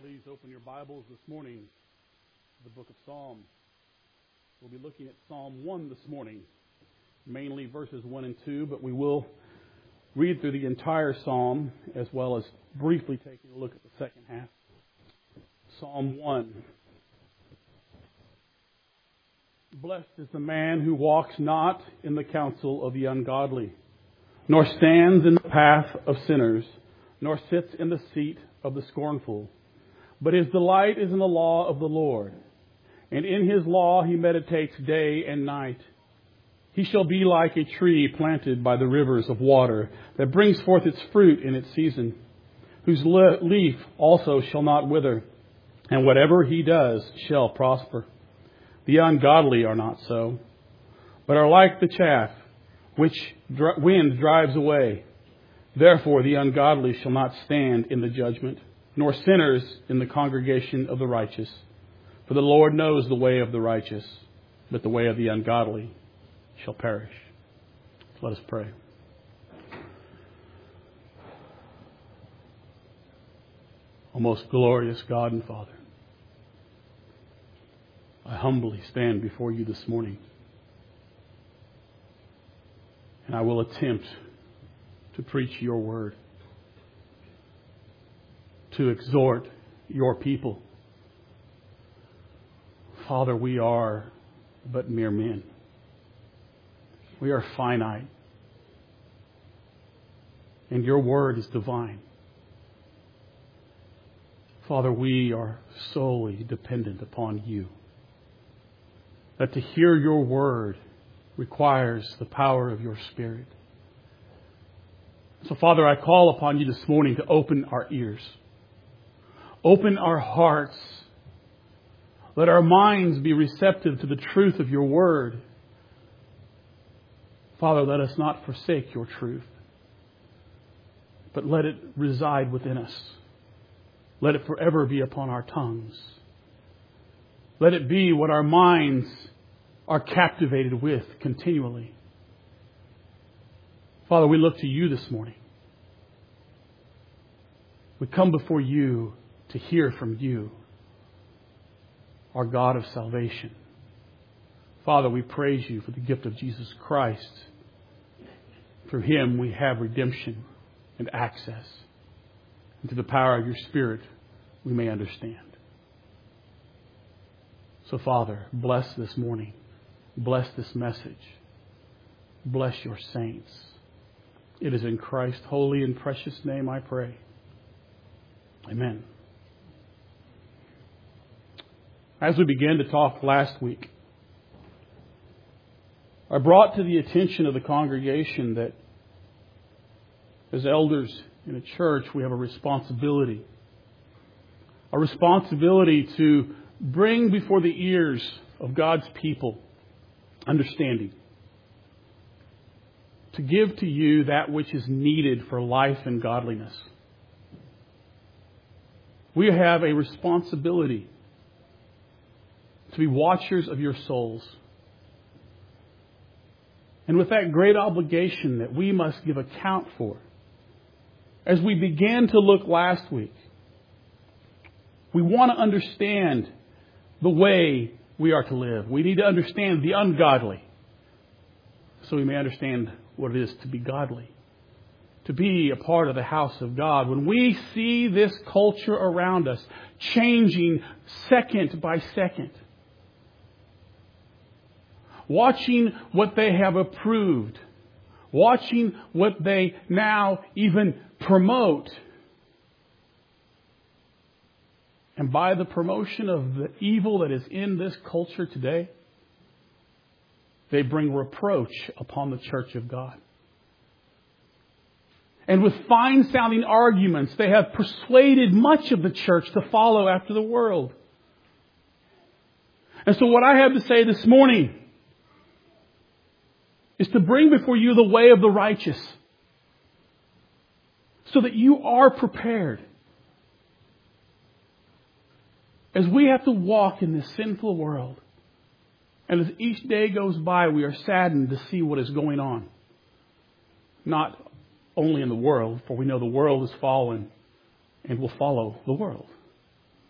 Please open your Bibles this morning to the book of Psalms. We'll be looking at Psalm 1 this morning, mainly verses 1 and 2, but we will read through the entire psalm as well as briefly taking a look at the second half. Psalm 1. Blessed is the man who walks not in the counsel of the ungodly, nor stands in the path of sinners, nor sits in the seat of the scornful. But his delight is in the law of the Lord, and in his law he meditates day and night. He shall be like a tree planted by the rivers of water, that brings forth its fruit in its season, whose leaf also shall not wither, and whatever he does shall prosper. The ungodly are not so, but are like the chaff which wind drives away. Therefore the ungodly shall not stand in the judgment, nor sinners in the congregation of the righteous. For the Lord knows the way of the righteous, but the way of the ungodly shall perish. Let us pray. O most glorious God and Father, I humbly stand before you this morning, and I will attempt to preach your word, to exhort your people. Father, we are but mere men. We are finite, and your word is divine. Father, we are solely dependent upon you. That to hear your word requires the power of your Spirit. So, Father, I call upon you this morning to open our ears. Open our hearts. Let our minds be receptive to the truth of your word. Father, let us not forsake your truth, but let it reside within us. Let it forever be upon our tongues. Let it be what our minds are captivated with continually. Father, we look to you this morning. We come before you to hear from you, our God of salvation. Father, we praise you for the gift of Jesus Christ. Through him we have redemption and access. And through the power of your Spirit we may understand. So, Father, bless this morning. Bless this message. Bless your saints. It is in Christ's holy and precious name I pray. Amen. As we began to talk last week, I brought to the attention of the congregation that as elders in a church, we have a responsibility. A responsibility to bring before the ears of God's people understanding. To give to you that which is needed for life and godliness. We have a responsibility to be watchers of your souls. And with that great obligation that we must give account for, as we began to look last week, we want to understand the way we are to live. We need to understand the ungodly so we may understand what it is to be godly, to be a part of the house of God. When we see this culture around us changing second by second, watching what they have approved, watching what they now even promote, and by the promotion of the evil that is in this culture today, they bring reproach upon the church of God. And with fine-sounding arguments, they have persuaded much of the church to follow after the world. And so what I have to say this morning is to bring before you the way of the righteous, so that you are prepared. As we have to walk in this sinful world, and as each day goes by, we are saddened to see what is going on. Not only in the world, for we know the world is fallen and will follow the world.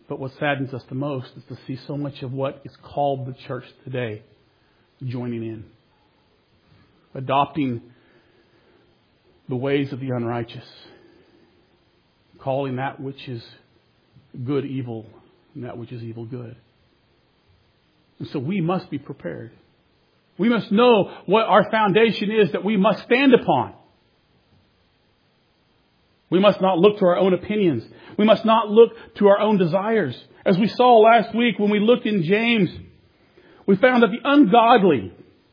But what saddens us the most is to see so much of what is called the church today joining in, adopting the ways of the unrighteous, calling that which is good evil and that which is evil good. And so we must be prepared. We must know what our foundation is that we must stand upon. We must not look to our own opinions. We must not look to our own desires. As we saw last week when we looked in James, we found that the ungodly,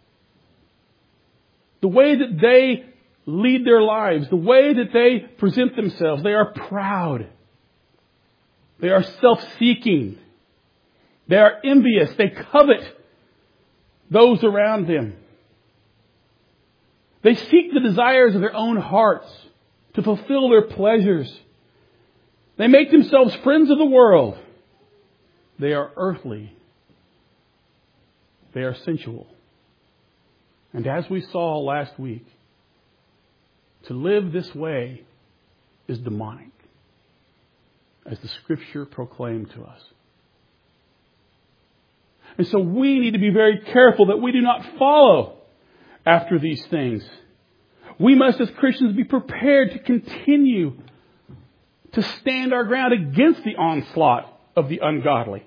the way that they lead their lives, the way that they present themselves, they are proud. They are self-seeking. They are envious. They covet those around them. They seek the desires of their own hearts to fulfill their pleasures. They make themselves friends of the world. They are earthly. They are sensual. And as we saw last week, to live this way is demonic, as the Scripture proclaimed to us. And so we need to be very careful that we do not follow after these things. We must, as Christians, be prepared to continue to stand our ground against the onslaught of the ungodly.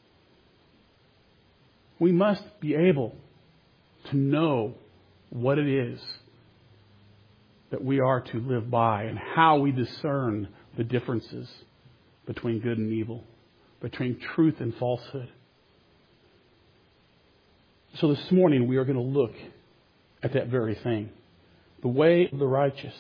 We must be able to know what it is that we are to live by and how we discern the differences between good and evil, between truth and falsehood. So this morning we are going to look at that very thing, the way of the righteous.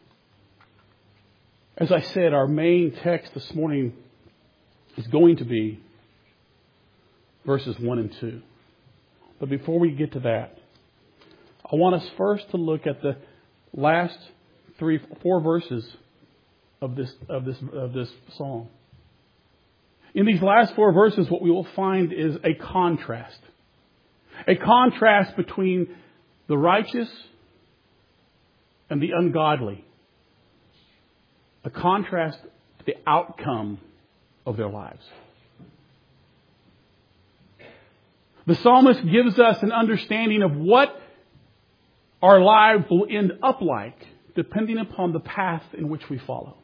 As I said, our main text this morning is going to be verses 1 and 2. But before we get to that, I want us first to look at the last 4 verses of this psalm. In these last 4 verses, what we will find is a contrast. A contrast between the righteous and the ungodly. A contrast to the outcome of their lives. The psalmist gives us an understanding of what our lives will end up like, depending upon the path in which we follow.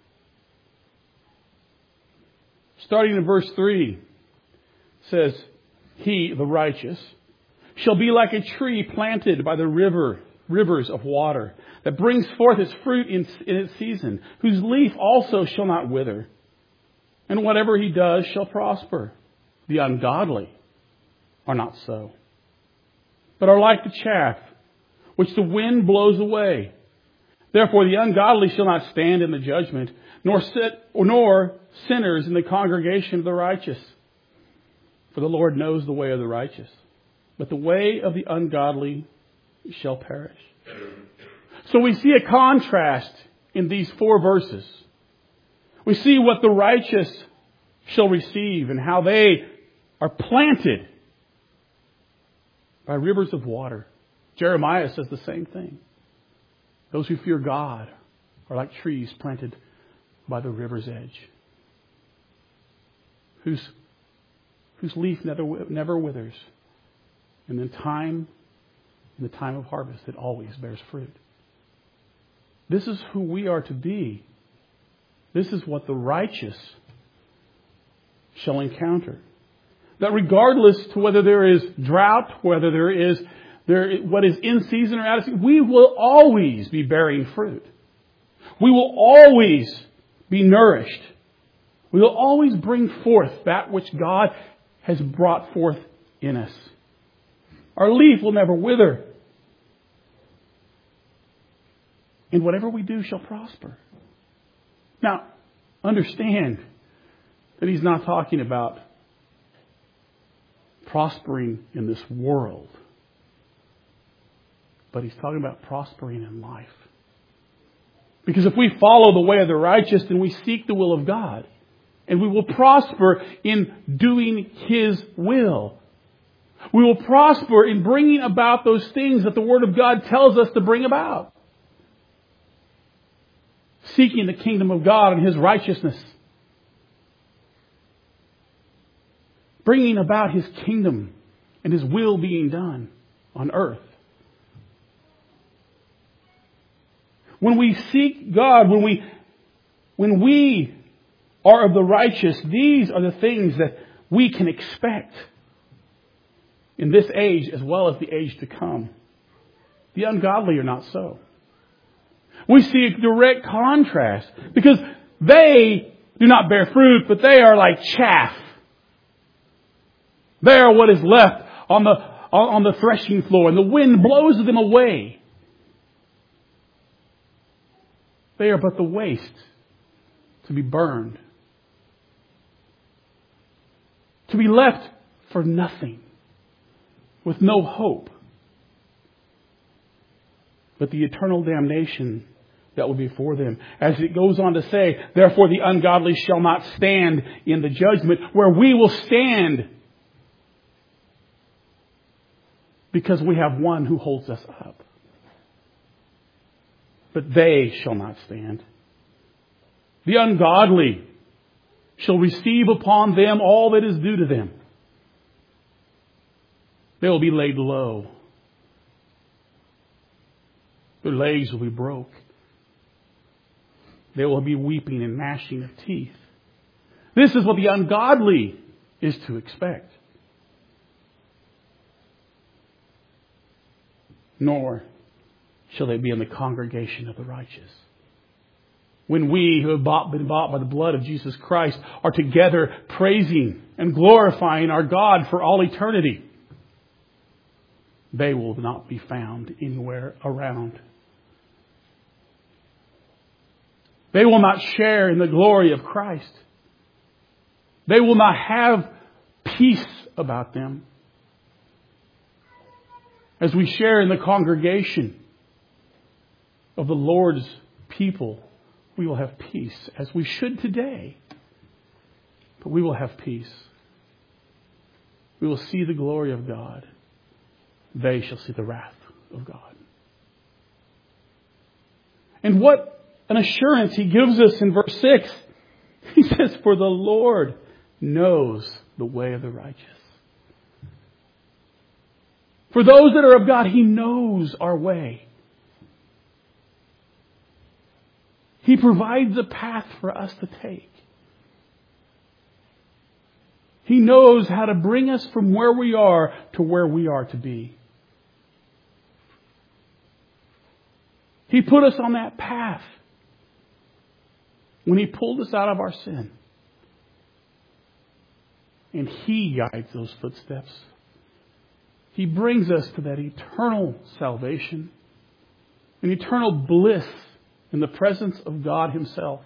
Starting in verse 3, says, "He, the righteous, shall be like a tree planted by the rivers of water, that brings forth its fruit in its season, whose leaf also shall not wither. And whatever he does shall prosper. The ungodly are not so, but are like the chaff, which the wind blows away. Therefore the ungodly shall not stand in the judgment, nor sinners in the congregation of the righteous. For the Lord knows the way of the righteous, but the way of the ungodly shall perish." So we see a contrast in these 4 verses. We see what the righteous shall receive and how they are planted by rivers of water. Jeremiah says the same thing. Those who fear God are like trees planted by the river's edge, whose leaf never withers. And in the time of harvest, it always bears fruit. This is who we are to be. This is what the righteous shall encounter. That regardless to whether there is drought, whether what is in season or out of season, we will always be bearing fruit. We will always be nourished. We will always bring forth that which God has brought forth in us. Our leaf will never wither. And whatever we do shall prosper. Now, understand that he's not talking about prospering in this world, but he's talking about prospering in life. Because if we follow the way of the righteous, then we seek the will of God. And we will prosper in doing His will. We will prosper in bringing about those things that the Word of God tells us to bring about. Seeking the kingdom of God and His righteousness. bringing about His kingdom and His will being done on earth. When we seek God, when we are of the righteous, these are the things that we can expect in this age as well as the age to come. The ungodly are not so. We see a direct contrast because they do not bear fruit, but they are like chaff. They are what is left on the threshing floor, and the wind blows them away. They are but the waste to be burned, to be left for nothing, with no hope, but the eternal damnation that will be for them. As it goes on to say, therefore the ungodly shall not stand in the judgment, where we will stand because we have one who holds us up. But they shall not stand. The ungodly shall receive upon them all that is due to them. They will be laid low. Their legs will be broke. There will be weeping and gnashing of teeth. This is what the ungodly is to expect. Nor shall they be in the congregation of the righteous. When we who have been bought by the blood of Jesus Christ are together praising and glorifying our God for all eternity, they will not be found anywhere around. They will not share in the glory of Christ. They will not have peace about them. As we share in the congregation of the Lord's people, we will have peace, as we should today. But we will have peace. We will see the glory of God. They shall see the wrath of God. And what an assurance He gives us in verse 6. He says, for the Lord knows the way of the righteous. For those that are of God, He knows our way. He provides a path for us to take. He knows how to bring us from where we are to where we are to be. He put us on that path when He pulled us out of our sin. And He guides those footsteps. He brings us to that eternal salvation, an eternal bliss in the presence of God Himself.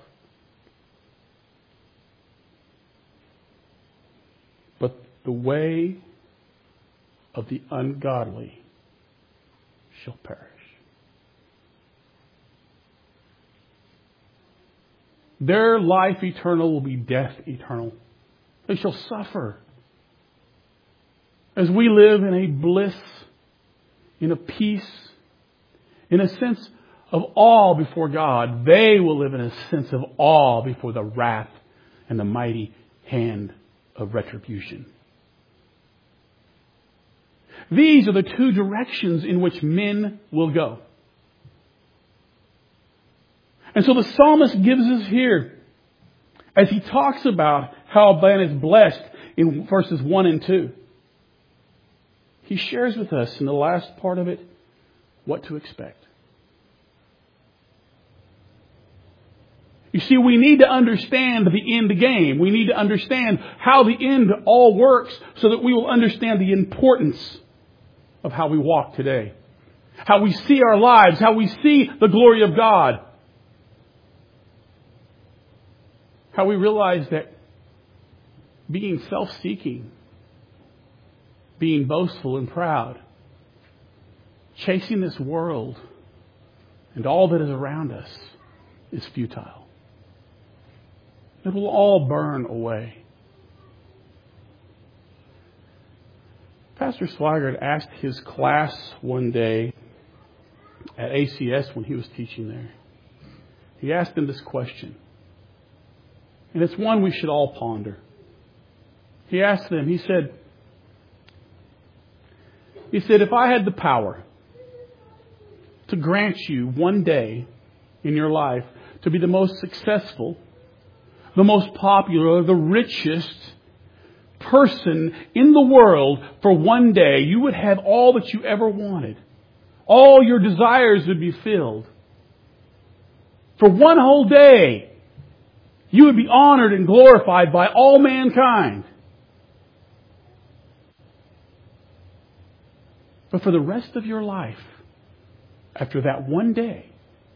But the way of the ungodly shall perish. Their life eternal will be death eternal. They shall suffer. As we live in a bliss, in a peace, in a sense of awe before God, they will live in a sense of awe before the wrath and the mighty hand of retribution. These are the two directions in which men will go. And so the psalmist gives us here, as he talks about how man is blessed in verses 1 and 2. He shares with us in the last part of it what to expect. You see, we need to understand the end game. We need to understand how the end all works so that we will understand the importance of how we walk today. How we see our lives, how we see the glory of God. How we realize that being self-seeking, being boastful and proud, chasing this world and all that is around us is futile. It will all burn away. Pastor Swigert asked his class one day at ACS when he was teaching there. He asked them this question. And it's one we should all ponder. He asked them, he said, if I had the power to grant you one day in your life to be the most successful, the most popular, the richest person in the world for one day, you would have all that you ever wanted. All your desires would be filled. For one whole day, you would be honored and glorified by all mankind. But for the rest of your life, after that one day,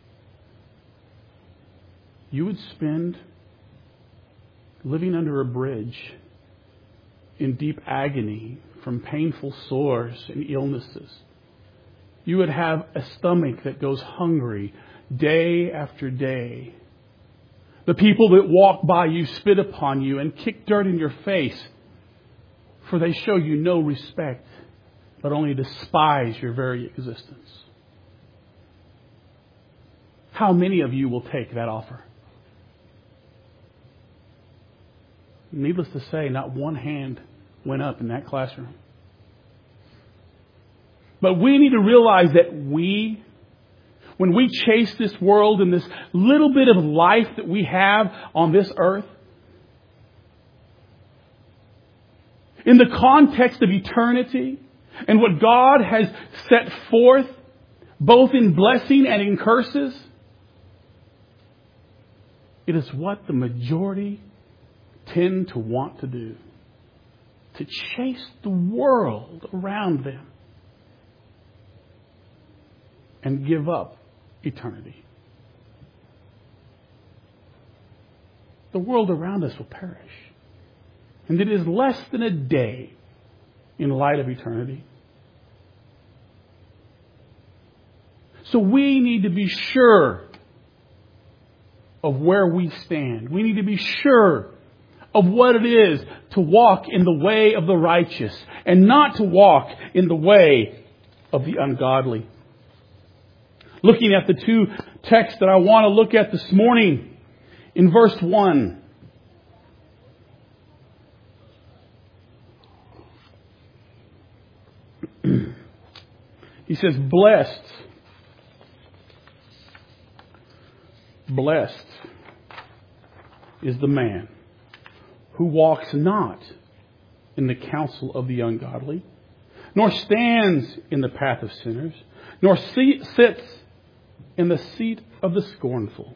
you would spend living under a bridge in deep agony from painful sores and illnesses. You would have a stomach that goes hungry day after day. The people that walk by you spit upon you and kick dirt in your face, for they show you no respect, but only despise your very existence. How many of you will take that offer? Needless to say, not one hand went up in that classroom. But we need to realize that when we chase this world and this little bit of life that we have on this earth, in the context of eternity and what God has set forth, both in blessing and in curses, it is what the majority tend to want to do. To chase the world around them and give up eternity. The world around us will perish. And it is less than a day in light of eternity. So we need to be sure of where we stand. We need to be sure of what it is to walk in the way of the righteous and not to walk in the way of the ungodly. Looking at the two texts that I want to look at this morning, in verse 1, he says, Blessed is the man who walks not in the counsel of the ungodly, nor stands in the path of sinners, nor sits in the seat of the scornful.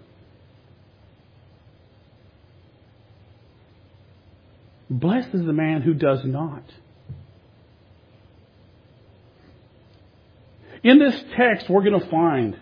Blessed is the man who does not. In this text, we're going to find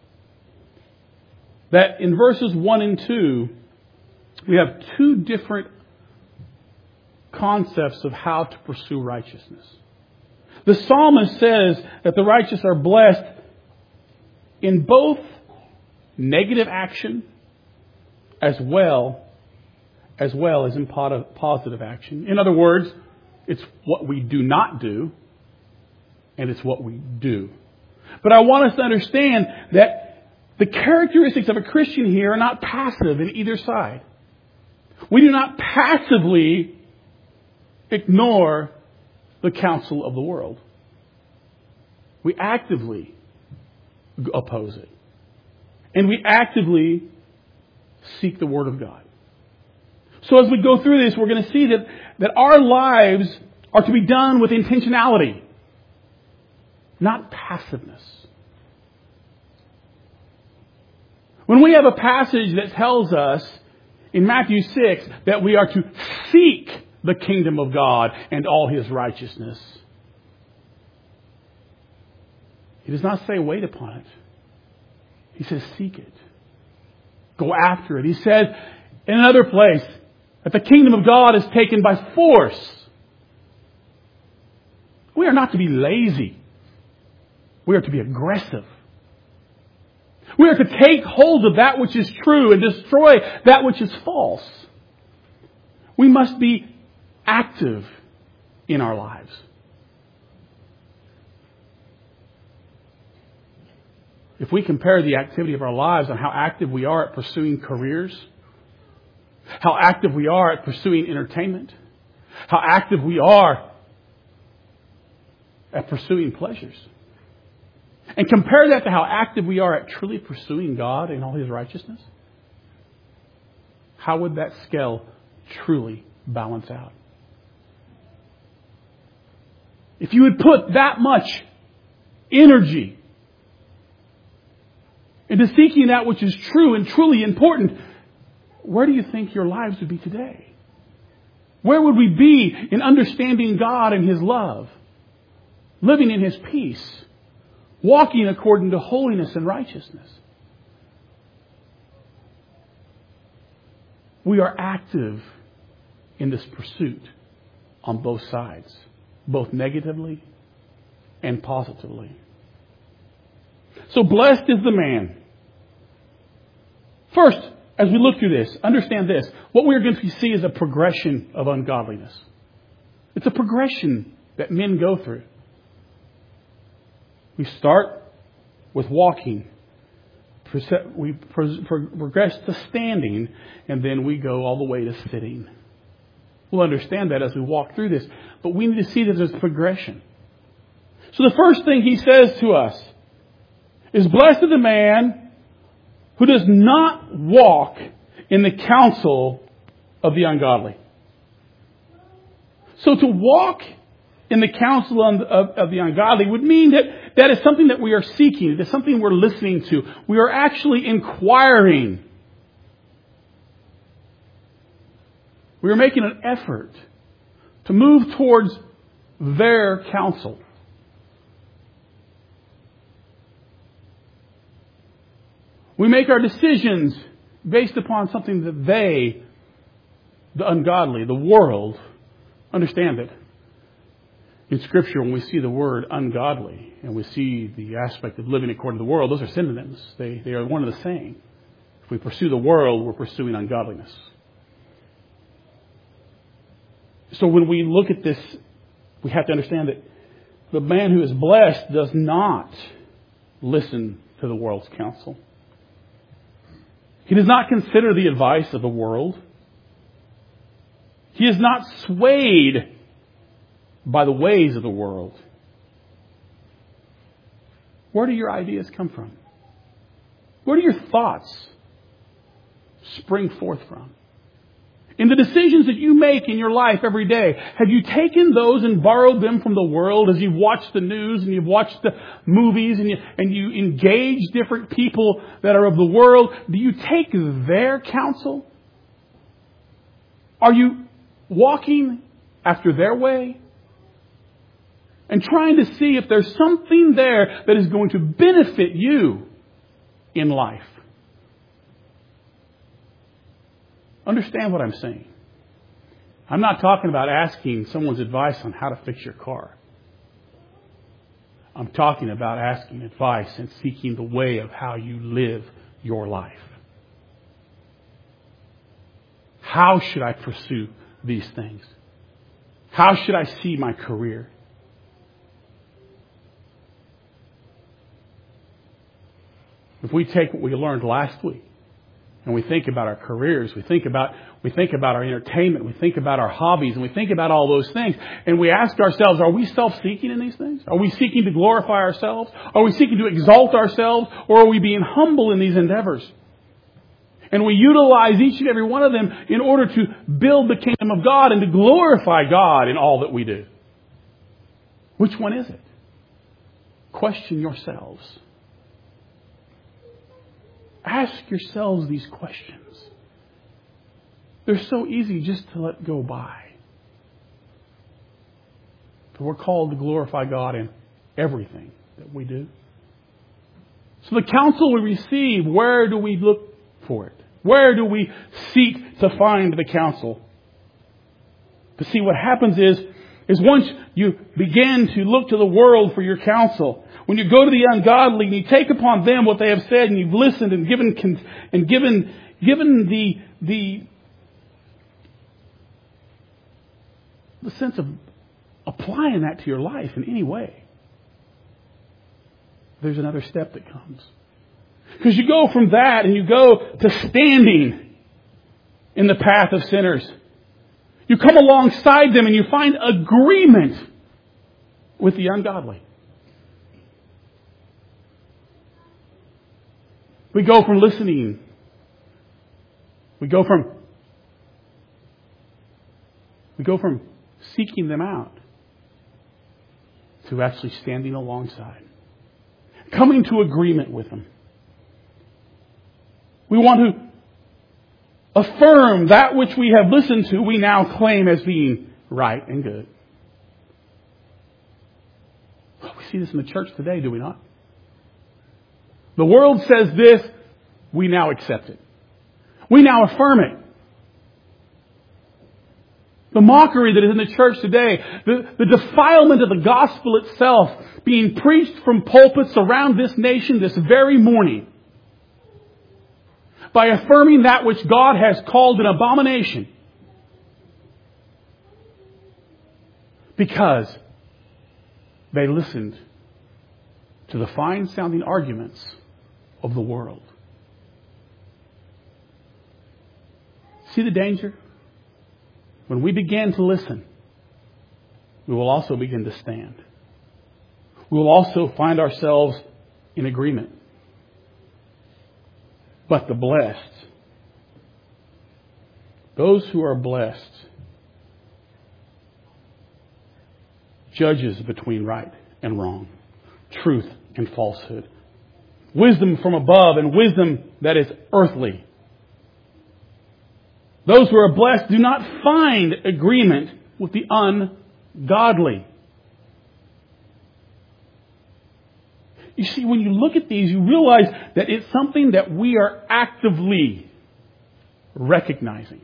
that in verses 1 and 2, we have two different concepts of how to pursue righteousness. The psalmist says that the righteous are blessed in both negative action as well as in positive action. In other words, it's what we do not do and it's what we do. But I want us to understand that the characteristics of a Christian here are not passive in either side. We do not passively ignore the counsel of the world. We actively oppose it. And we actively seek the Word of God. So as we go through this, we're going to see that our lives are to be done with intentionality, not passiveness. When we have a passage that tells us in Matthew 6 that we are to seek the kingdom of God and all His righteousness, He does not say wait upon it. He says seek it. Go after it. He says in another place that the kingdom of God is taken by force. We are not to be lazy. We are to be aggressive. We are to take hold of that which is true and destroy that which is false. We must be active in our lives. If we compare the activity of our lives on how active we are at pursuing careers, how active we are at pursuing entertainment, how active we are at pursuing pleasures. And compare that to how active we are at truly pursuing God and all His righteousness. How would that scale truly balance out? If you would put that much energy into seeking that which is true and truly important, where do you think your lives would be today? Where would we be in understanding God and His love? Living in His peace? Walking according to holiness and righteousness? We are active in this pursuit on both sides, both negatively and positively. So blessed is the man. First, as we look through this, understand this. What we're going to see is a progression of ungodliness. It's a progression that men go through. We start with walking. We progress to standing, and then we go all the way to sitting. We'll understand that as we walk through this, but we need to see that there's progression. So the first thing he says to us is, blessed is the man who does not walk in the counsel of the ungodly. So to walk in the counsel of the ungodly would mean that is something that we are seeking. It's something we're listening to. We are actually inquiring. We are making an effort to move towards their counsel. We make our decisions based upon something that they, the ungodly, the world, understand it. In Scripture, when we see the word ungodly and we see the aspect of living according to the world, those are synonyms. They are one and the same. If we pursue the world, we're pursuing ungodliness. So when we look at this, we have to understand that the man who is blessed does not listen to the world's counsel. He does not consider the advice of the world. He is not swayed by the ways of the world. Where do your ideas come from? Where do your thoughts spring forth from? In the decisions that you make in your life every day, have you taken those and borrowed them from the world as you've watched the news and you've watched the movies and you engage different people that are of the world? Do you take their counsel? Are you walking after their way? And trying to see if there's something there that is going to benefit you in life. Understand what I'm saying. I'm not talking about asking someone's advice on how to fix your car. I'm talking about asking advice and seeking the way of how you live your life. How should I pursue these things? How should I see my career? If we take what we learned last week and we think about our careers, we think about our entertainment, we think about our hobbies, and we think about all those things, and we ask ourselves, are we self-seeking in these things? Are we seeking to glorify ourselves? Are we seeking to exalt ourselves? Or are we being humble in these endeavors? And we utilize each and every one of them in order to build the kingdom of God and to glorify God in all that we do. Which one is it? Question yourselves. Ask yourselves these questions. They're so easy just to let go by. But we're called to glorify God in everything that we do. So the counsel we receive, where do we look for it? Where do we seek to find the counsel? But see, what happens is once you begin to look to the world for your counsel, when you go to the ungodly and you take upon them what they have said and you've listened and given the sense of applying that to your life in any way, there's another step that comes. Because you go from that and you go to standing in the path of sinners. You come alongside them and you find agreement with the ungodly. We go from listening. We go from seeking them out to actually standing alongside, coming to agreement with them. We want to affirm that which we have listened to, we now claim as being right and good. We see this in the church today, do we not? The world says this, we now accept it. We now affirm it. The mockery that is in the church today, the defilement of the gospel itself being preached from pulpits around this nation this very morning, by affirming that which God has called an abomination, because they listened to the fine-sounding arguments of the world. See the danger? When we begin to listen, we will also begin to stand. We will also find ourselves in agreement. But the blessed, those who are blessed, judges between right and wrong, truth and falsehood, wisdom from above and wisdom that is earthly. Those who are blessed do not find agreement with the ungodly. You see, when you look at these, you realize that it's something that we are actively recognizing.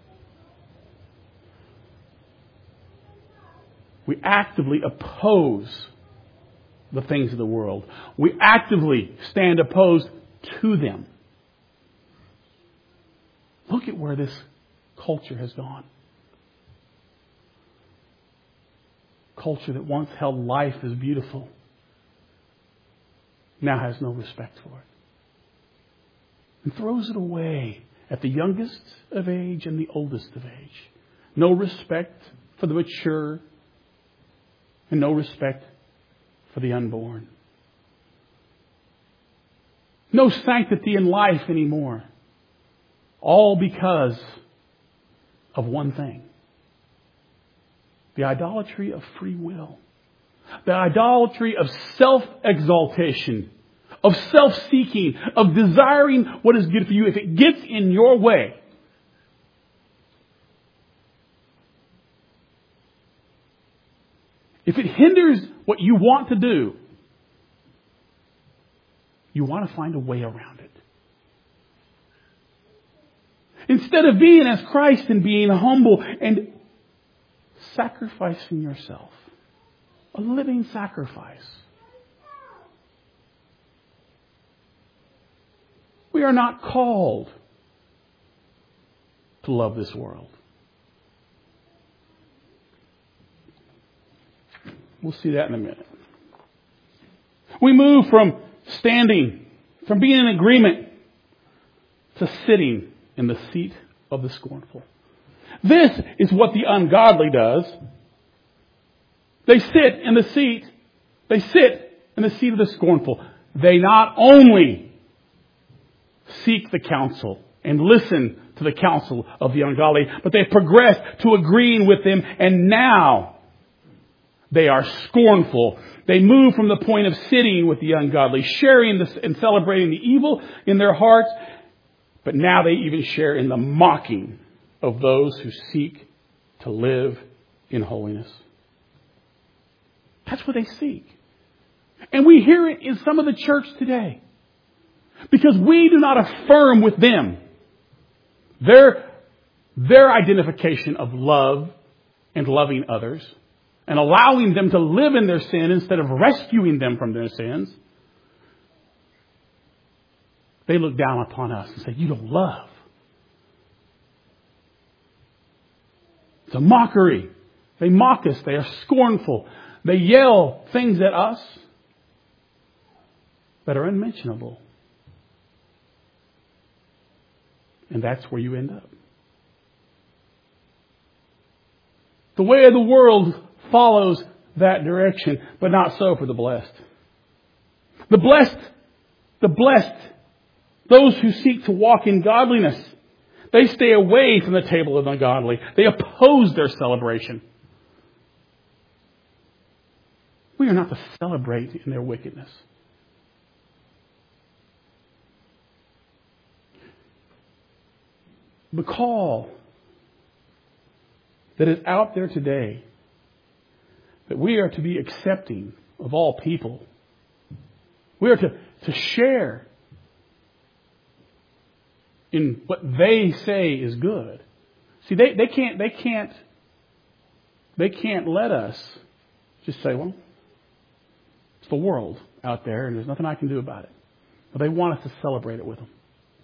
We actively oppose the things of the world. We actively stand opposed to them. Look at where this culture has gone. Culture that once held life as beautiful now has no respect for it. And throws it away at the youngest of age and the oldest of age. No respect for the mature and no respect for the unborn. No sanctity in life anymore. All because of one thing. The idolatry of free will. The idolatry of self-exaltation. Of self-seeking. Of desiring what is good for you. If it gets in your way, if it hinders what you want to do, you want to find a way around it. Instead of being as Christ and being humble and sacrificing yourself. A living sacrifice. We are not called to love this world. We'll see that in a minute. We move from standing, from being in agreement, to sitting in the seat of the scornful. This is what the ungodly does. They sit in the seat of the scornful. They not only seek the counsel and listen to the counsel of the ungodly, but they progress to agreeing with them, and now they are scornful. They move from the point of sitting with the ungodly, sharing this and celebrating the evil in their hearts, but now they even share in the mocking of those who seek to live in holiness. That's what they seek. And we hear it in some of the church today. Because we do not affirm with them their identification of love and loving others and allowing them to live in their sin instead of rescuing them from their sins. They look down upon us and say, you don't love. It's a mockery. They mock us. They are scornful. They yell things at us that are unmentionable. And that's where you end up. The way of the world follows that direction, but not so for the blessed. The blessed, those who seek to walk in godliness, they stay away from the table of the ungodly. They oppose their celebration. We are not to celebrate in their wickedness. The call that is out there today, that we are to be accepting of all people. We are to share in what they say is good. See, they can't let us just say, well, it's the world out there and there's nothing I can do about it. But they want us to celebrate it with them.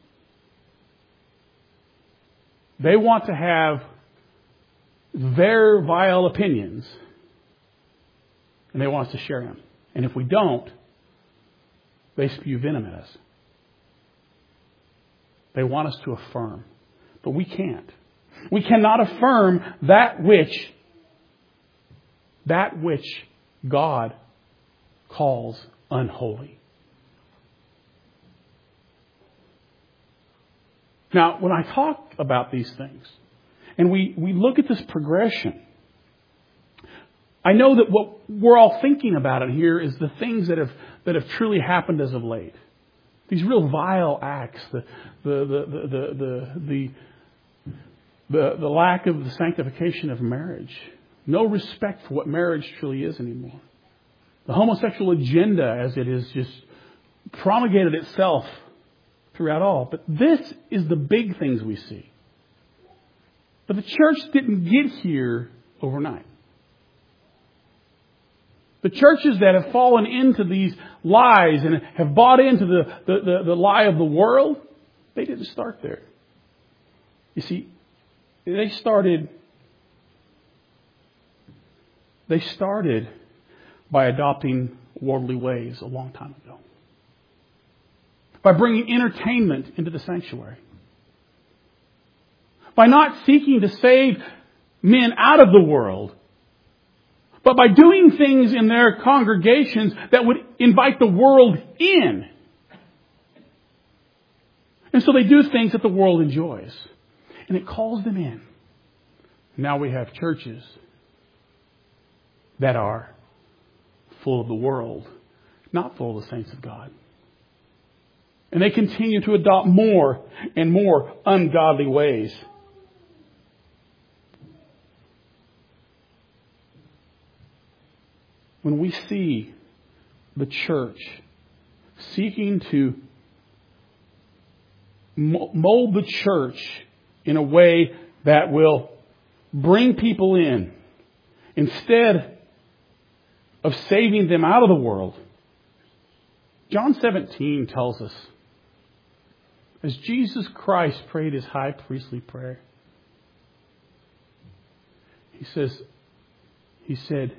They want to have their vile opinions and they want us to share them. And if we don't, they spew venom at us. They want us to affirm. But we can't. We cannot affirm that which God calls unholy. Now, when I talk about these things, and we look at this progression, I know that what we're all thinking about it here is the things that have truly happened as of late. These real vile acts, the lack of the sanctification of marriage, no respect for what marriage truly is anymore. The homosexual agenda as it is just promulgated itself throughout all. But this is the big things we see. But the church didn't get here overnight. The churches that have fallen into these lies and have bought into the lie of the world, they didn't start there. You see, they started by adopting worldly ways a long time ago. By bringing entertainment into the sanctuary. By not seeking to save men out of the world, but by doing things in their congregations that would invite the world in. And so they do things that the world enjoys. And it calls them in. Now we have churches that are full of the world, not full of the saints of God. And they continue to adopt more and more ungodly ways. When we see the church seeking to mold the church in a way that will bring people in instead of saving them out of the world, John 17 tells us, as Jesus Christ prayed his high priestly prayer, he said,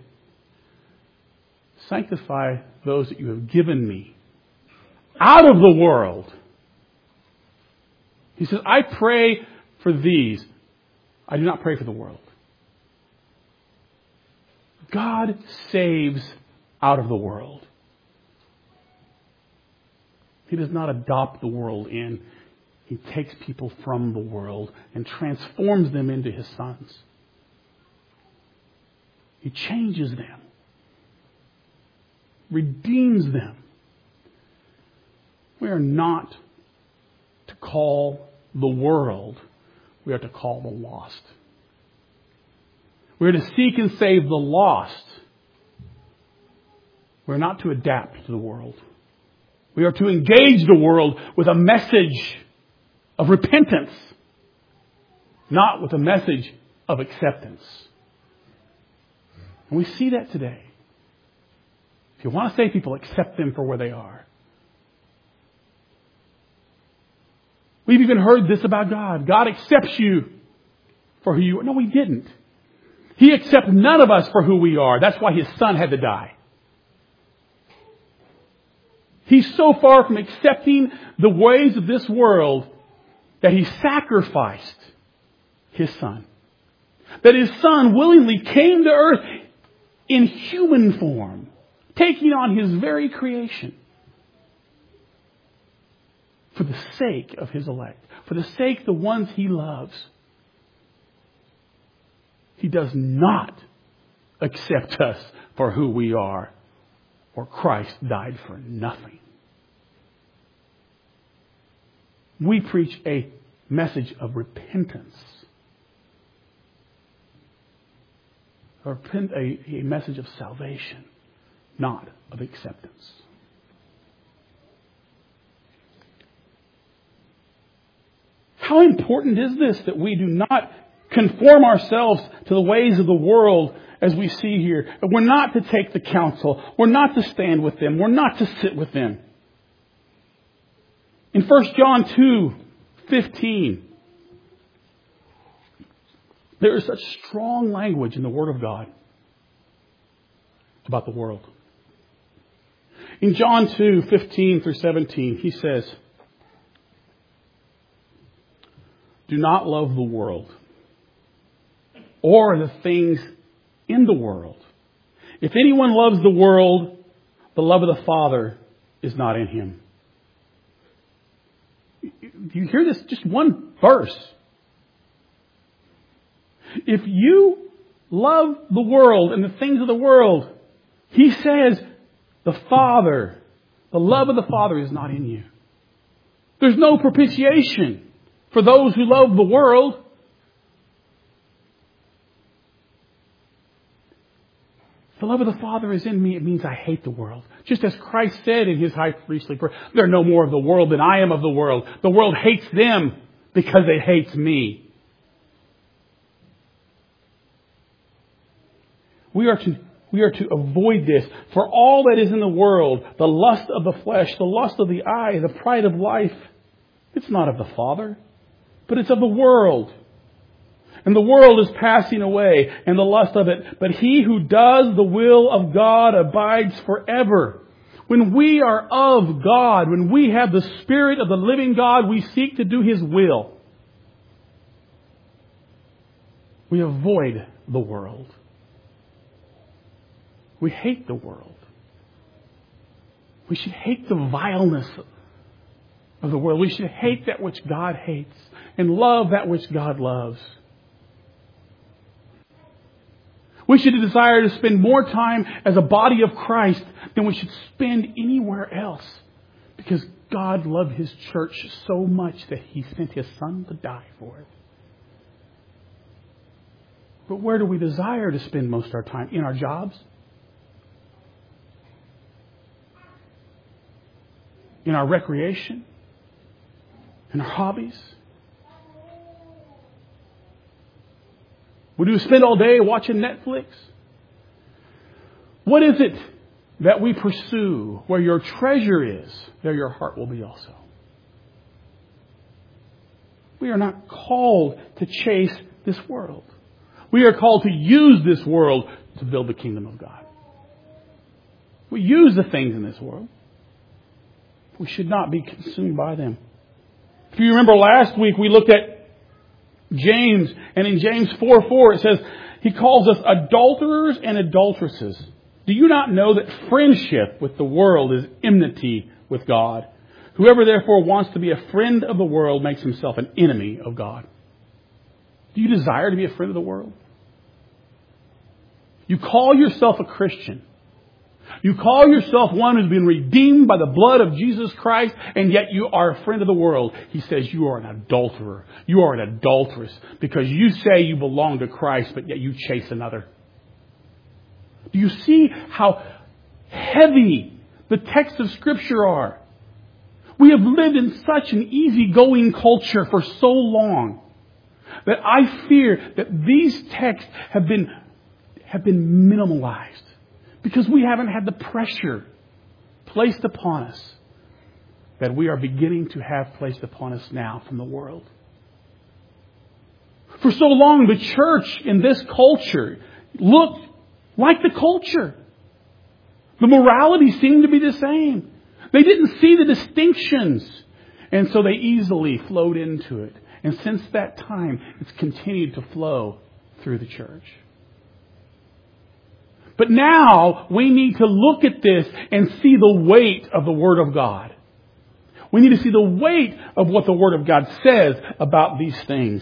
sanctify those that you have given me out of the world. He says, I pray for these. I do not pray for the world. God saves out of the world. He does not adopt the world in. He takes people from the world and transforms them into his sons. He changes them. Redeems them. We are not to call the world. We are to call the lost. We are to seek and save the lost. We are not to adapt to the world. We are to engage the world with a message of repentance, not with a message of acceptance. And we see that today. If you want to save people, accept them for where they are. We've even heard this about God. God accepts you for who you are. No, He didn't. He accepts none of us for who we are. That's why His Son had to die. He's so far from accepting the ways of this world that He sacrificed His Son. That His Son willingly came to earth in human form, taking on His very creation for the sake of His elect, for the sake of the ones He loves. He does not accept us for who we are, or Christ died for nothing. We preach a message of repentance. A message of salvation, not of acceptance. How important is this that we do not conform ourselves to the ways of the world as we see here? We're not to take the counsel. We're not to stand with them. We're not to sit with them. In 1 John 2:15, there is such strong language in the Word of God about the world. In John 2:15 through 17, he says, "Do not love the world or the things in the world. If anyone loves the world, the love of the Father is not in him." Do you hear this? Just one verse. If you love the world and the things of the world, he says, the love of the Father is not in you. There's no propitiation for those who love the world. The love of the Father is in me. It means I hate the world. Just as Christ said in His high priestly prayer, they're no more of the world than I am of the world. The world hates them because it hates me. We are to avoid this. For all that is in the world, the lust of the flesh, the lust of the eye, the pride of life, it's not of the Father, but it's of the world. And the world is passing away, and the lust of it. But he who does the will of God abides forever. When we are of God, when we have the Spirit of the living God, we seek to do His will. We avoid the world. We hate the world. We should hate the vileness of the world. We should hate that which God hates and love that which God loves. We should desire to spend more time as a body of Christ than we should spend anywhere else. Because God loved His church so much that He sent His Son to die for it. But where do we desire to spend most of our time? In our jobs? In our recreation? In our hobbies? Would you spend all day watching Netflix? What is it that we pursue? Where your treasure is, there your heart will be also. We are not called to chase this world. We are called to use this world to build the kingdom of God. We use the things in this world. We should not be consumed by them. If you remember last week, we looked at James, and in James 4:4 it says, he calls us adulterers and adulteresses. Do you not know that friendship with the world is enmity with God? Whoever therefore wants to be a friend of the world makes himself an enemy of God. Do you desire to be a friend of the world? You call yourself a Christian. You call yourself one who's been redeemed by the blood of Jesus Christ, and yet you are a friend of the world. He says you are an adulterer. You are an adulteress because you say you belong to Christ, but yet you chase another. Do you see how heavy the texts of Scripture are? We have lived in such an easygoing culture for so long that I fear that these texts have been minimalized. Because we haven't had the pressure placed upon us that we are beginning to have placed upon us now from the world. For so long, the church in this culture looked like the culture. The morality seemed to be the same. They didn't see the distinctions. And so they easily flowed into it. And since that time, it's continued to flow through the church. But now we need to look at this and see the weight of the Word of God. We need to see the weight of what the Word of God says about these things.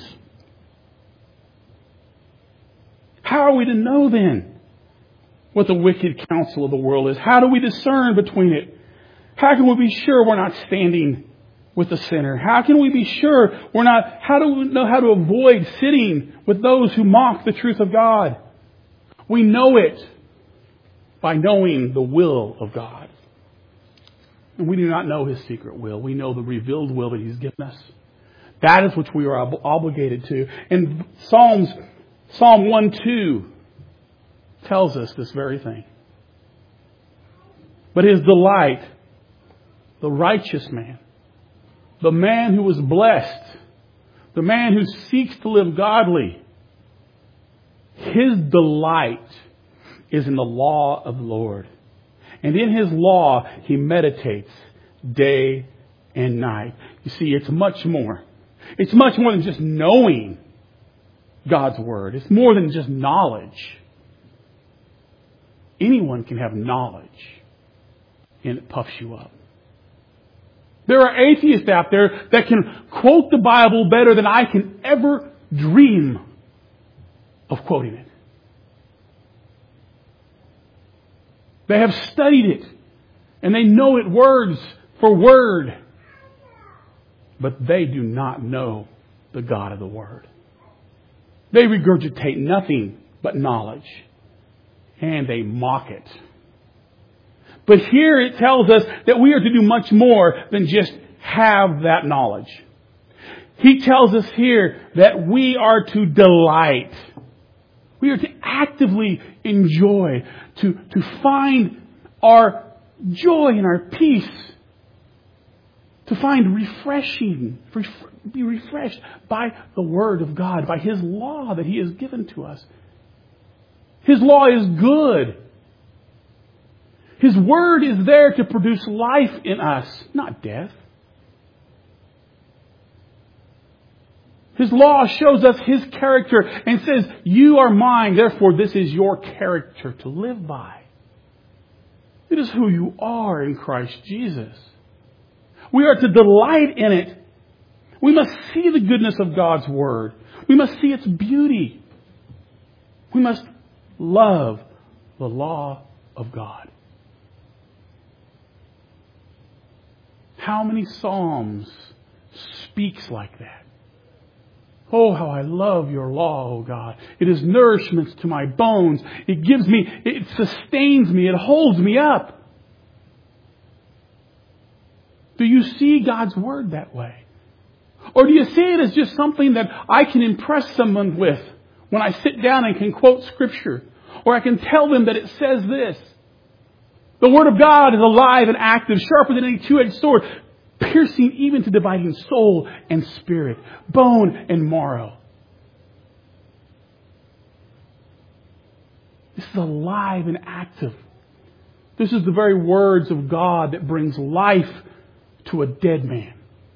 How are we to know then what the wicked counsel of the world is? How do we discern between it? How can we be sure we're not standing with the sinner? How can we be sure we're not? How do we know how to avoid sitting with those who mock the truth of God? We know it by knowing the will of God. And we do not know His secret will. We know the revealed will that He's given us. That is which we are obligated to. And Psalm 1:2 tells us this very thing. But his delight, the righteous man, the man who was blessed, the man who seeks to live godly, his delight is in the law of the Lord. And in His law, he meditates day and night. You see, it's much more. It's much more than just knowing God's Word. It's more than just knowledge. Anyone can have knowledge, and it puffs you up. There are atheists out there that can quote the Bible better than I can ever dream of quoting it. They have studied it, and they know it words for word. But they do not know the God of the Word. They regurgitate nothing but knowledge, and they mock it. But here it tells us that we are to do much more than just have that knowledge. He tells us here that we are to delight. We are to actively enjoy, to find our joy and our peace, to find refreshing, be refreshed by the Word of God, by His law that He has given to us. His law is good. His Word is there to produce life in us, not death. His law shows us His character and says, you are mine, therefore this is your character to live by. It is who you are in Christ Jesus. We are to delight in it. We must see the goodness of God's Word. We must see its beauty. We must love the law of God. How many Psalms speaks like that? Oh, how I love your law, oh God. It is nourishment to my bones. It gives me, it sustains me, it holds me up. Do you see God's Word that way? Or do you see it as just something that I can impress someone with when I sit down and can quote Scripture? Or I can tell them that it says this. The Word of God is alive and active, sharper than any two-edged sword, piercing even to dividing soul and spirit, bone and marrow. This is alive and active. This is the very words of God that brings life to a dead man.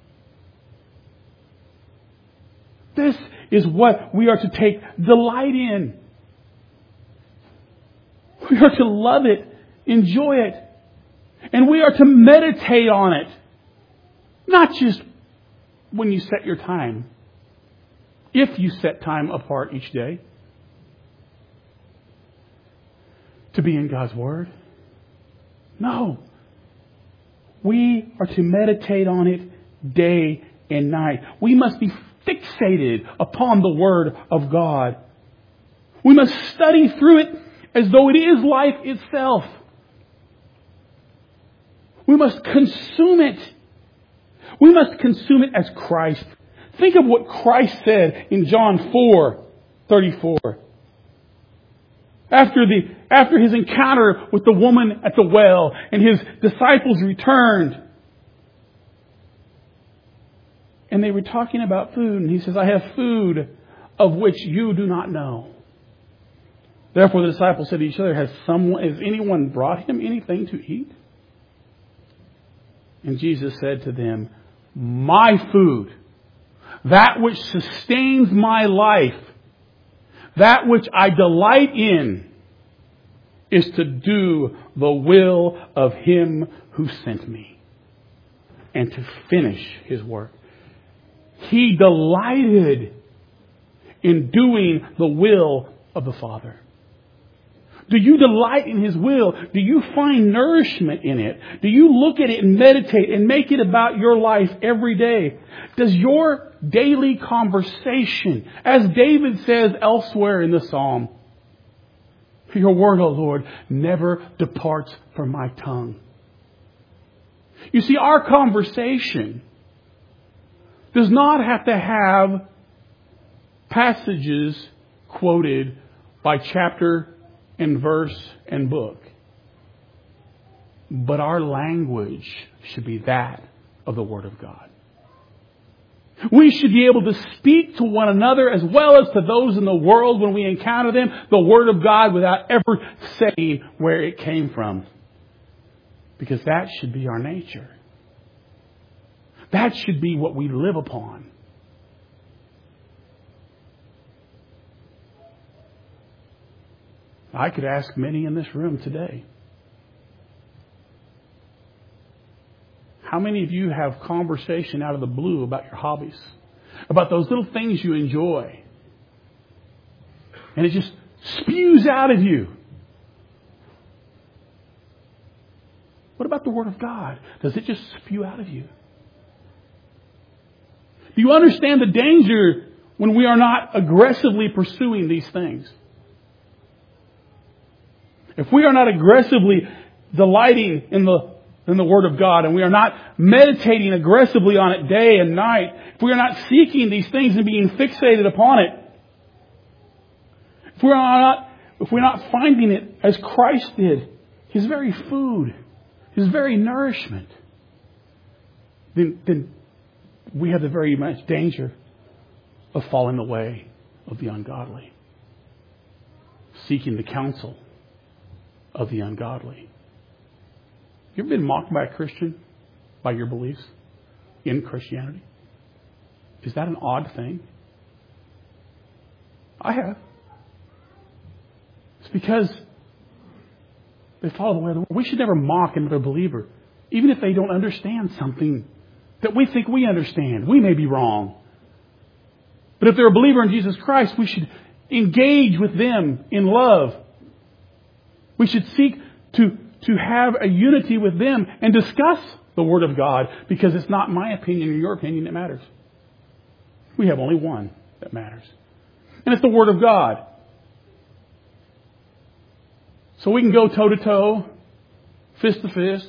This is what we are to take delight in. We are to love it, enjoy it, and we are to meditate on it. Not just when you set your time. If you set time apart each day to be in God's Word. No. We are to meditate on it day and night. We must be fixated upon the Word of God. We must study through it as though it is life itself. We must consume it. We must consume it as Christ. Think of what Christ said in John 4:34. After his encounter with the woman at the well and His disciples returned. And they were talking about food. And He says, I have food of which you do not know. Therefore the disciples said to each other, has anyone brought Him anything to eat? And Jesus said to them, my food, that which sustains my life, That which I delight in is to do the will of Him who sent me and to finish His work. He delighted in doing the will of the Father. Do you delight in His will? Do you find nourishment in it? Do you look at it and meditate and make it about your life every day? Does your daily conversation, as David says elsewhere in the Psalm, your word, O Lord, never departs from my tongue. You see, our conversation does not have to have passages quoted by chapter and verse and book. But our language should be that of the Word of God. We should be able to speak to one another as well as to those in the world when we encounter them, the Word of God, without ever saying where it came from. Because that should be our nature. That should be what we live upon. I could ask many in this room today. How many of you have conversation out of the blue about your hobbies? About those little things you enjoy? And it just spews out of you. What about the Word of God? Does it just spew out of you? Do you understand the danger when we are not aggressively pursuing these things? If we are not aggressively delighting in the Word of God, and we are not meditating aggressively on it day and night, if we are not seeking these things and being fixated upon it, if we're not finding it as Christ did, His very food, His very nourishment, then we have the very much danger of falling the way of the ungodly, seeking the counsel of the ungodly. You ever been mocked by a Christian by your beliefs in Christianity? Is that an odd thing? I have. It's because they follow the way of the world. We should never mock another believer, even if they don't understand something that we think we understand. We may be wrong. But if they're a believer in Jesus Christ, we should engage with them in love. We should seek to have a unity with them and discuss the Word of God, because it's not my opinion or your opinion that matters. We have only one that matters. And it's the Word of God. So we can go toe to toe, fist to fist,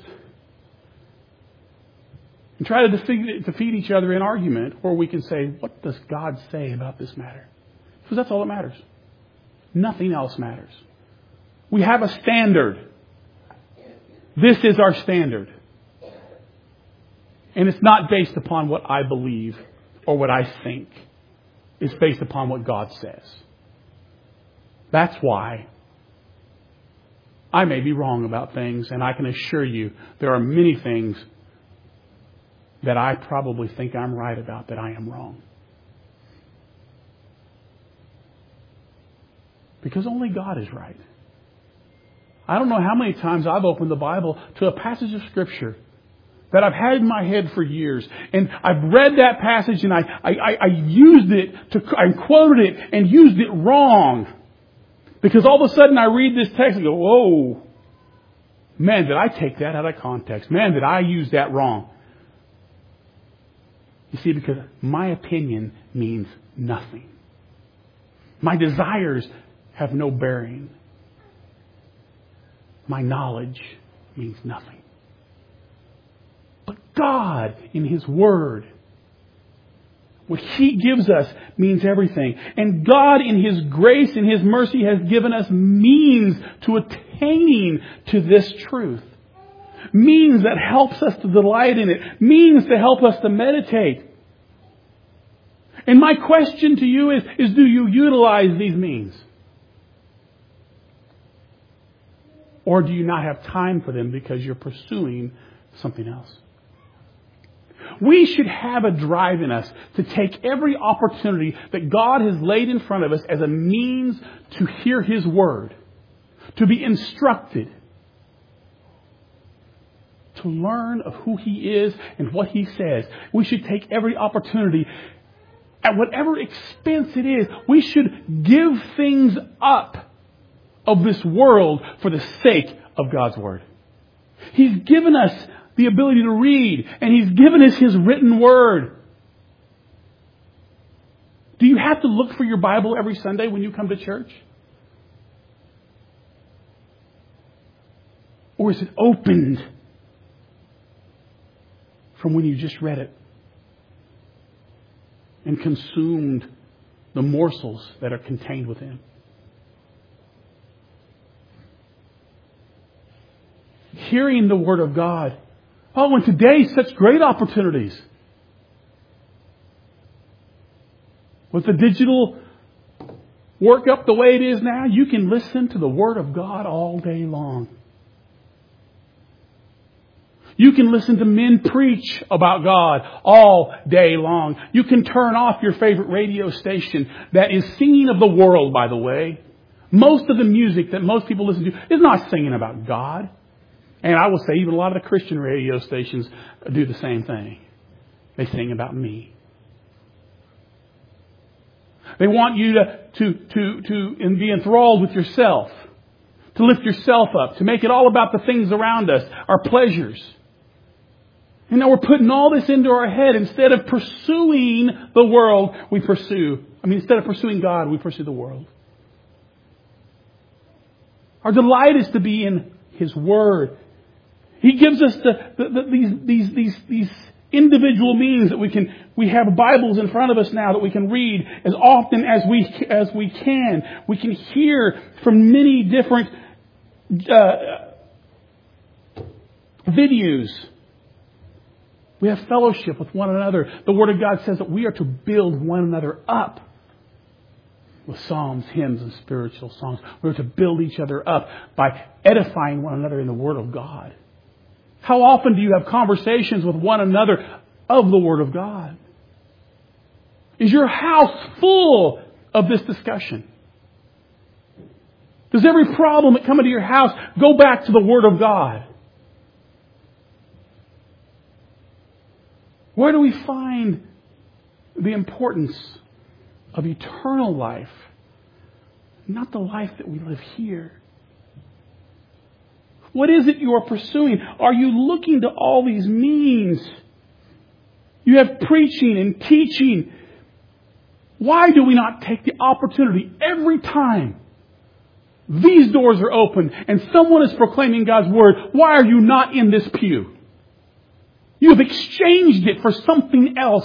and try to defeat each other in argument, or we can say, what does God say about this matter? Because that's all that matters. Nothing else matters. We have a standard. This is our standard. And it's not based upon what I believe or what I think. It's based upon what God says. That's why I may be wrong about things, and I can assure you there are many things that I probably think I'm right about that I am wrong. Because only God is right. I don't know how many times I've opened the Bible to a passage of Scripture that I've had in my head for years. And I've read that passage and I used it, I quoted it and used it wrong. Because all of a sudden I read this text and go, whoa, man, did I take that out of context? Man, did I use that wrong? You see, because my opinion means nothing. My desires have no bearing. My knowledge means nothing. But God, in His Word, what He gives us means everything. And God, in His grace and His mercy, has given us means to attaining to this truth. Means that helps us to delight in it. Means to help us to meditate. And my question to you is do you utilize these means? Or do you not have time for them because you're pursuing something else? We should have a drive in us to take every opportunity that God has laid in front of us as a means to hear His Word, to be instructed, to learn of who He is and what He says. We should take every opportunity, at whatever expense it is. We should give things up of this world for the sake of God's Word. He's given us the ability to read, and He's given us His written Word. Do you have to look for your Bible every Sunday when you come to church? Or is it opened from when you just read it and consumed the morsels that are contained within? Hearing the Word of God. Oh, and today, such great opportunities. With the digital workup the way it is now, you can listen to the Word of God all day long. You can listen to men preach about God all day long. You can turn off your favorite radio station that is singing of the world, by the way. Most of the music that most people listen to is not singing about God. And I will say even a lot of the Christian radio stations do the same thing. They sing about me. They want you to be enthralled with yourself, to lift yourself up, to make it all about the things around us, our pleasures. And now we're putting all this into our head. Instead of pursuing the world, instead of pursuing God, we pursue the world. Our delight is to be in His Word. He gives us these individual means that we have Bibles in front of us now that we can read as often as we can. We can hear from many different venues. We have fellowship with one another. The Word of God says that we are to build one another up with psalms, hymns, and spiritual songs. We're to build each other up by edifying one another in the Word of God. How often do you have conversations with one another of the Word of God? Is your house full of this discussion? Does every problem that comes into your house go back to the Word of God? Where do we find the importance of eternal life? Not the life that we live here. What is it you are pursuing? Are you looking to all these means? You have preaching and teaching. Why do we not take the opportunity every time these doors are open and someone is proclaiming God's Word? Why are you not in this pew? You have exchanged it for something else.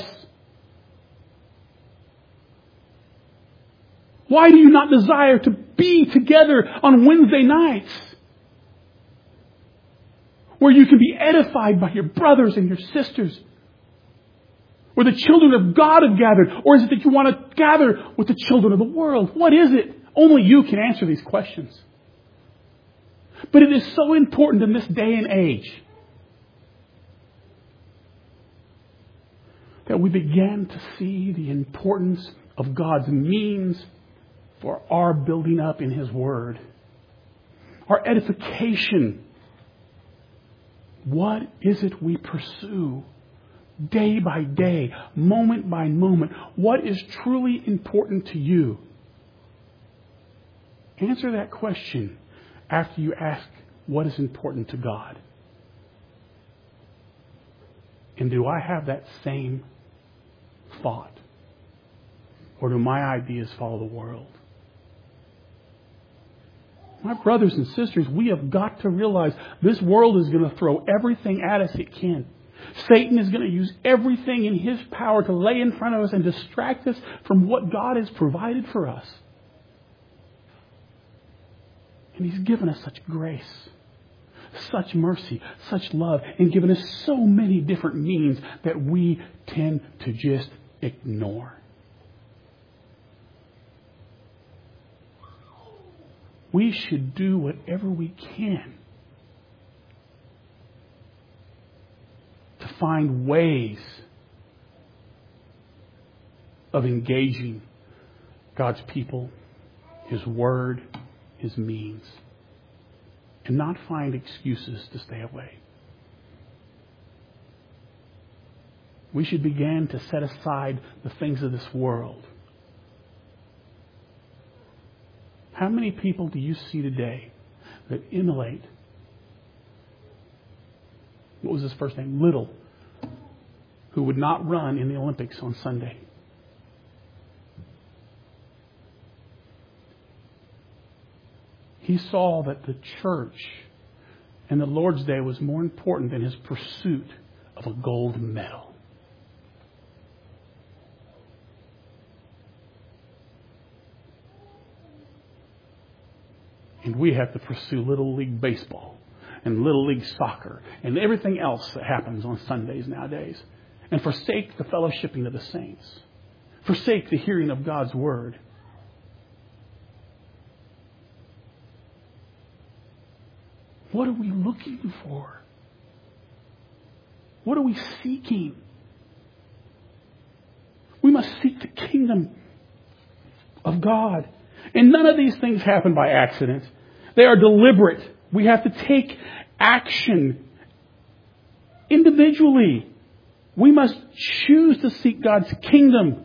Why do you not desire to be together on Wednesday nights, where you can be edified by your brothers and your sisters, where the children of God have gathered? Or is it that you want to gather with the children of the world? What is it? Only you can answer these questions. But it is so important in this day and age that we begin to see the importance of God's means for our building up in His Word, our edification. What is it we pursue day by day, moment by moment? What is truly important to you? Answer that question after you ask what is important to God. And do I have that same thought? Or do my ideas follow the world? My brothers and sisters, we have got to realize this world is going to throw everything at us it can. Satan is going to use everything in his power to lay in front of us and distract us from what God has provided for us. And He's given us such grace, such mercy, such love, and given us so many different means that we tend to just ignore. We should do whatever we can to find ways of engaging God's people, His Word, His means, and not find excuses to stay away. We should begin to set aside the things of this world. How many people do you see today that emulate, what was his first name? Little, who would not run in the Olympics on Sunday? He saw that the church and the Lord's Day was more important than his pursuit of a gold medal. And we have to pursue Little League baseball and Little League soccer and everything else that happens on Sundays nowadays. And forsake the fellowshipping of the saints. Forsake the hearing of God's Word. What are we looking for? What are we seeking? We must seek the kingdom of God. And none of these things happen by accident. They are deliberate. We have to take action individually. We must choose to seek God's kingdom.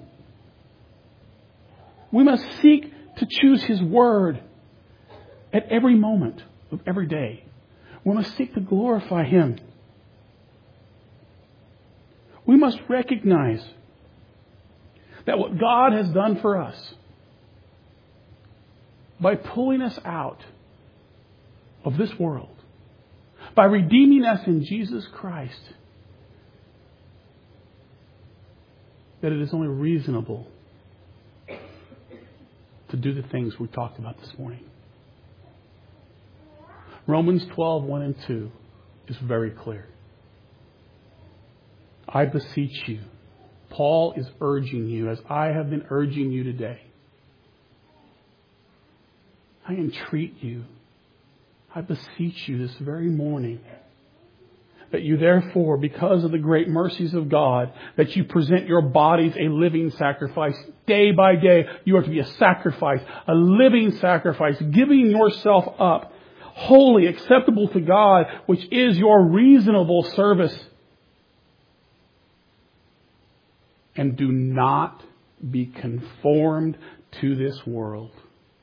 We must seek to choose His Word at every moment of every day. We must seek to glorify Him. We must recognize that what God has done for us by pulling us out of this world, by redeeming us in Jesus Christ, that it is only reasonable to do the things we talked about this morning. Romans 12:1 and 2 is very clear. I beseech you. Paul is urging you, as I have been urging you today. I entreat you. I beseech you this very morning that you therefore, because of the great mercies of God, that you present your bodies a living sacrifice. Day by day, you are to be a sacrifice, a living sacrifice, giving yourself up, holy, acceptable to God, which is your reasonable service. And do not be conformed to this world,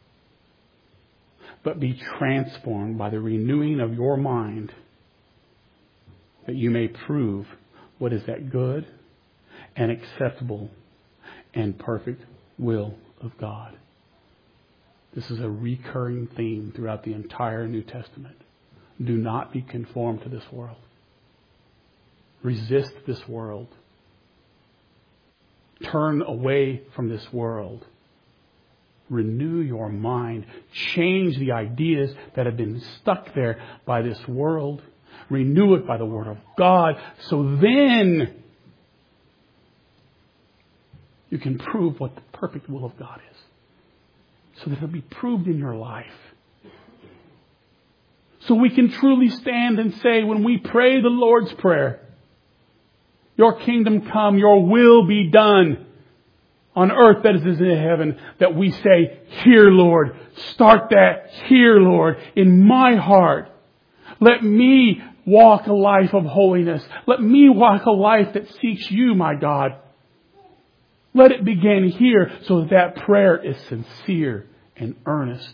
but be transformed by the renewing of your mind, that you may prove what is that good and acceptable and perfect will of God. This is a recurring theme throughout the entire New Testament. Do not be conformed to this world. Resist this world. Turn away from this world. Renew your mind. Change the ideas that have been stuck there by this world. Renew it by the Word of God. So then you can prove what the perfect will of God is. So that it'll be proved in your life. So we can truly stand and say, when we pray the Lord's Prayer, your kingdom come, your will be done on earth that is in heaven, that we say, here, Lord, start that here, Lord, in my heart. Let me walk a life of holiness. Let me walk a life that seeks you, my God. Let it begin here so that prayer is sincere and earnest.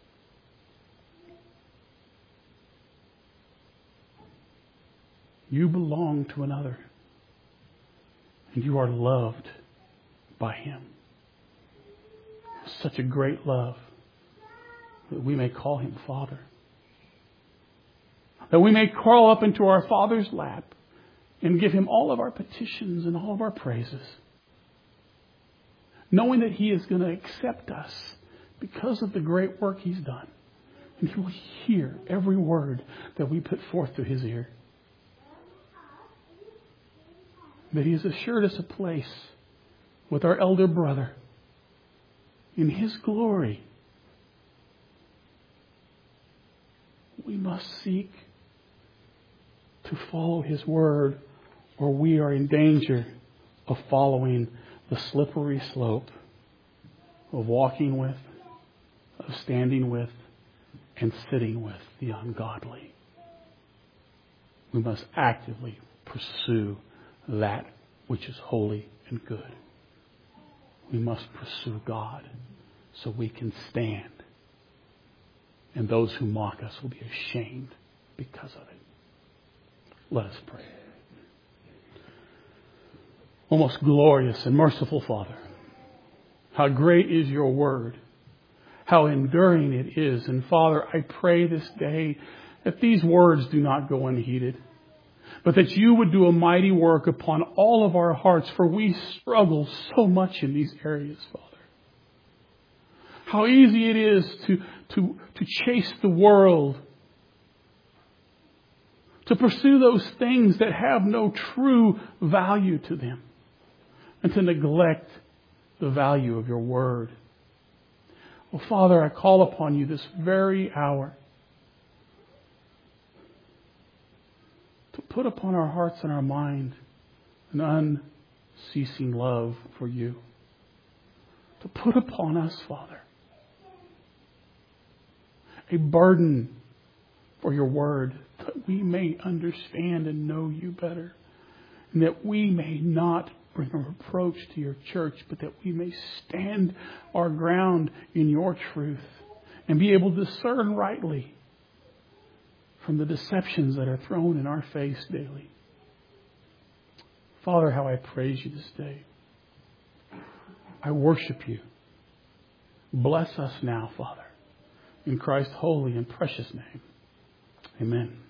You belong to another. And you are loved by Him. Such a great love that we may call Him Father. That we may crawl up into our Father's lap and give Him all of our petitions and all of our praises. Knowing that He is going to accept us because of the great work He's done. And He will hear every word that we put forth to His ear. That He has assured us a place with our elder brother in His glory. We must seek to follow His word, or we are in danger of following the slippery slope of walking with, of standing with, and sitting with the ungodly. We must actively pursue that which is holy and good. We must pursue God so we can stand. And those who mock us will be ashamed because of it. Let us pray. O most glorious and merciful Father, how great is your word, how enduring it is. And Father, I pray this day that these words do not go unheeded, but that you would do a mighty work upon all of our hearts, for we struggle so much in these areas, Father. How easy it is to chase the world, to pursue those things that have no true value to them, and to neglect the value of your word. Well, Father, I call upon you this very hour to put upon our hearts and our mind an unceasing love for you. To put upon us, Father, a burden for your word, that we may understand and know you better, and that we may not bring a reproach to your church, but that we may stand our ground in your truth and be able to discern rightly from the deceptions that are thrown in our face daily. Father, how I praise you this day. I worship you. Bless us now, Father, in Christ's holy and precious name. Amen.